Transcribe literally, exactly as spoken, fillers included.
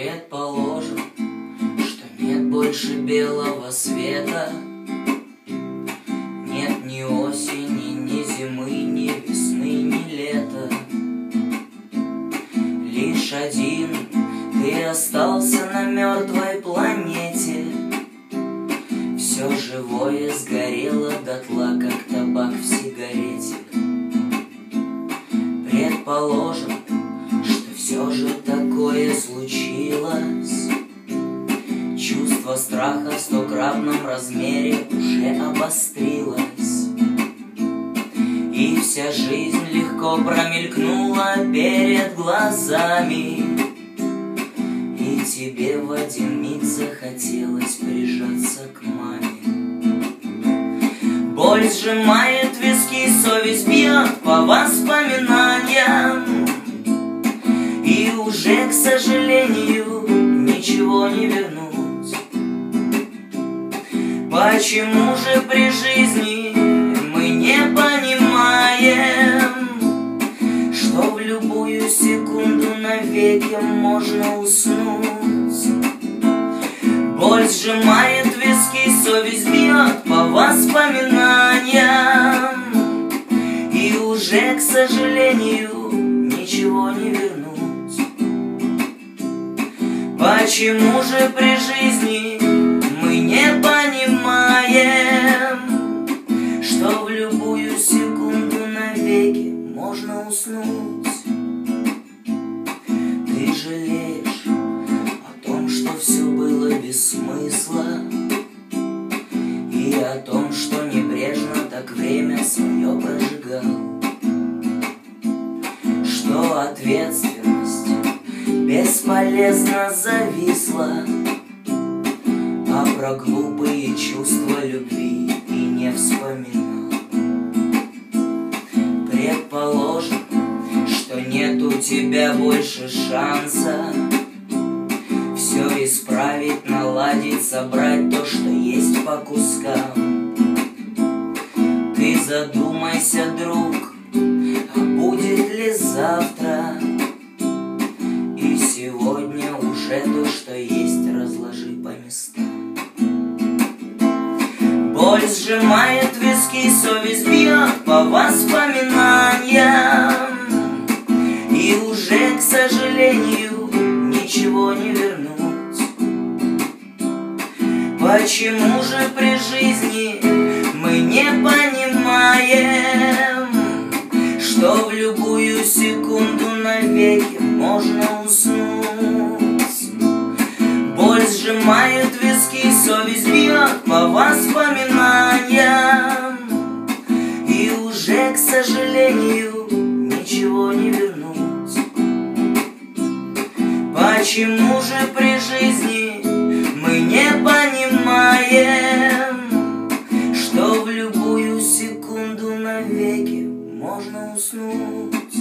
Предположим, что нет больше белого света, нет ни осени, ни зимы, ни весны, ни лета. Лишь один ты остался на мертвой планете. Все живое сгорело дотла, как табак в сигарете. Предположим, что все же такое случилось. Чувство страха в стократном размере уже обострилось. И вся жизнь легко промелькнула перед глазами. И тебе в один миг захотелось прижаться к маме. Боль сжимает виски, совесть бьет по воспоминаниям. И уже, к сожалению, ничего не вернуть. Почему же при жизни мы не понимаем, что в любую секунду навеки можно уснуть? Боль сжимает виски, совесть бьет по воспоминаниям. И уже, к сожалению, ничего не вернуть. Почему же при жизни мы не понимаем, что в любую секунду навеки можно уснуть? Ты жалеешь о том, что все было без смысла, и о том, что небрежно так время свое прожигал, что ответственность бесполезно зависла, а про глупые чувства любви и не вспоминал. Предположим, что нет у тебя больше шанса все исправить, наладить, собрать то, что есть по кускам. Ты задумайся, друг, а будет ли завтра? И сегодня уже то, что есть, разложи по местам. Боль сжимает виски, совесть бьет по воспоминаниям. И уже, к сожалению, ничего не вернуть. Почему же при жизни мы не понимаем, что в любую секунду навеки можно уснуть? Боль сжимает виски, совесть бьет по воспоминаниям. И уже, к сожалению, ничего не вернуть. Почему же при жизни мы не понимаем, что в любую секунду навеки можно уснуть?